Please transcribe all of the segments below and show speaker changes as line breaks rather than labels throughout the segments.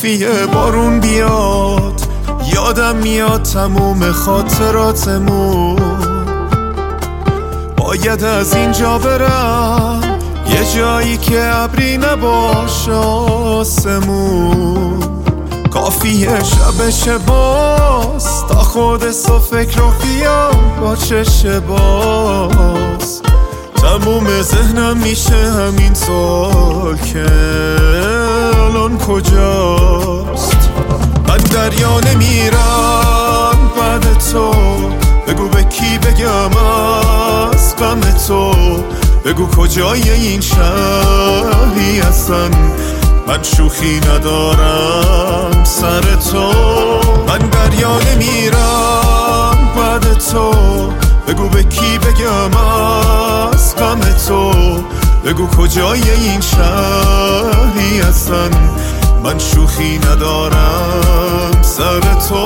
کافیه بارون بیاد، یادم میاد تموم خاطراتمون. باید از اینجا برم یه جایی که ابری نباشه آسمون. کافیه شبشه باز تا خودت و فکر و خیال با چشه باز. تموم ذهنم میشه همین سوال که الان کجاست. من دریا نمیرم بعد تو، بگو به کی بگم از غم تو. بگو کجای این شهری هستن، من شوخی ندارم سر تو. من دریا نمیرم بعد تو، بگو به کی بگم از غم تو. بگو کجای این شهری هستن، من شوخی ندارم سر تو.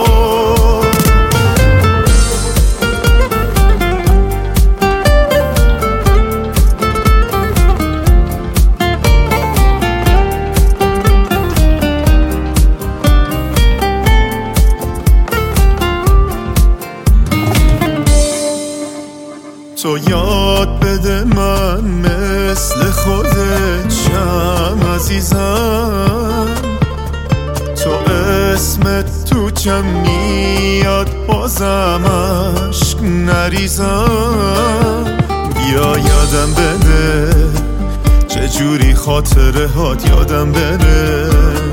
تو یاد بده من مثل خودت شم عزیزم. تو اسمت تو جمعیت بازم عشق نریزم. بیا یادم بده چجوری خاطره هات یادم بره.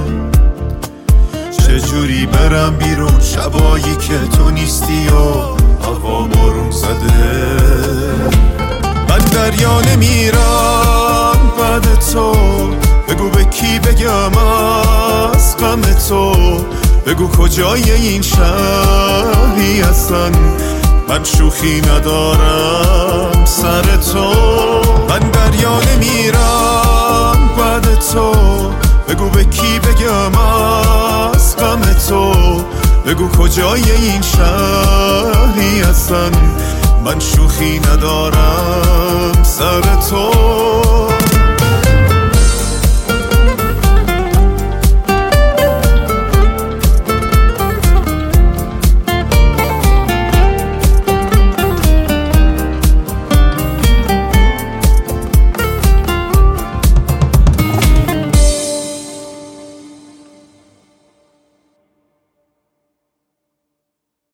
چجوری برم بیرون شبایی که تو نیستی و هوا بارون زده. من دریا نمیرم بعد تو، بگو به کی بگم از غم تو. بگو کجای این شهری هستن، من شوخی ندارم سر تو. من دریا نمیرم بعد تو، بگو به کی بگم از غم تو. بگو کجای این شهری هستن، من شوخی ندارم سر تو.